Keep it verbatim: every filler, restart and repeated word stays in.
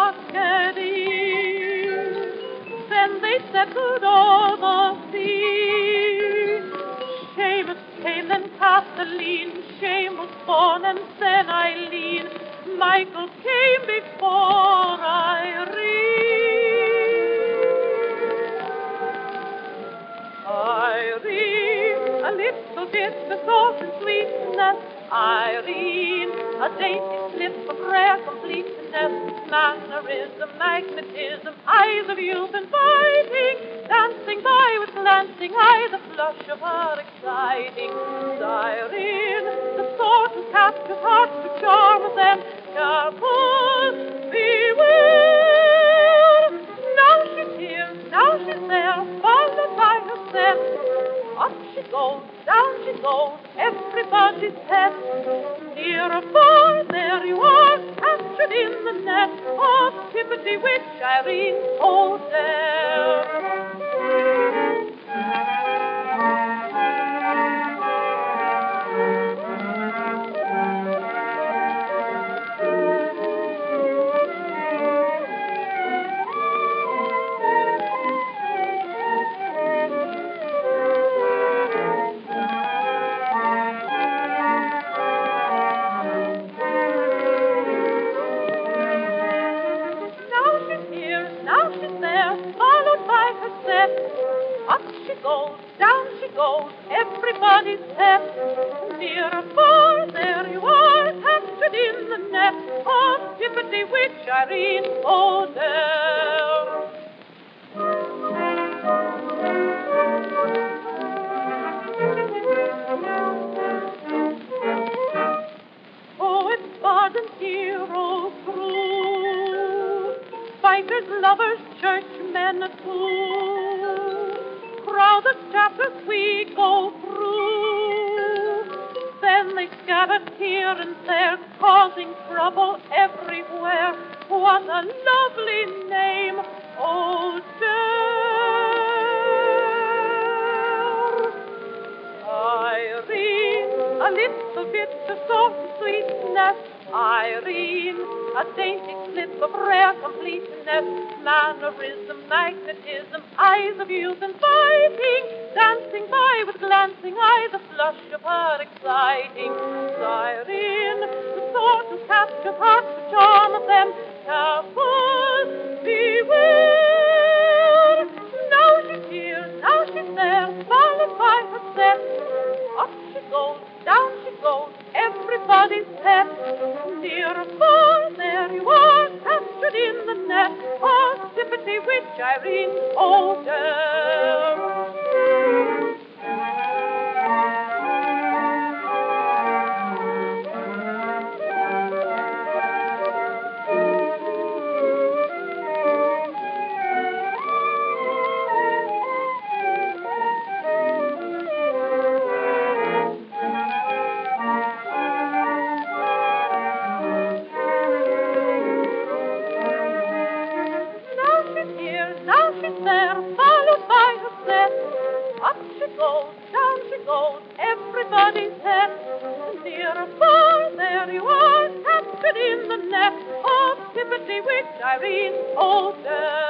Arcady. Then they settled all the sea. Seamus came, then Kathleen. Seamus born, and then Eileen. Michael came before Irene. Irene, a little bit of salt and sweetness. Irene, a dainty slip of rare completeness. Mannerism, magnetism, eyes of youth inviting. Dancing by with glancing eye, the flush of her exciting. Irene, the sort who captures hearts to charm them. Careful, beware. Now she's here, now she's there, followed by her step. Up she goes, down she goes, everybody's pet. Near or far, there you are, captured in the net of Tippity Witch Irene Odell. Up she goes, down she goes, everybody's pet. Near or far, there you are, captured in the net of Tippity Witch Irene Odell. Poets, bards, and heroes true, fighters, lovers, churchmen too. Crowd the chapters we go through. Then they scattered here and there, causing trouble everywhere. What a lovely name, Odell. Irene, a little bit of salt and sweetness. Irene, a dainty slip of rare completeness. Mannerism, magnetism, eyes of youth inviting. Dancing by with glancing eye, the flush of her exciting. Irene, the sort who captures hearts, the charm of them. Careful, beware. Now she's here, now she's there, followed by her step. Up she goes, down she goes, everybody's pet. Near or far, there you are, captured in the net of Tippity Witch Irene Odell. Now she's there, followed by her step. Up she goes, down she goes, everybody's pet. Near or far, there you are, captured in the net of Tippity Witch Irene Odell.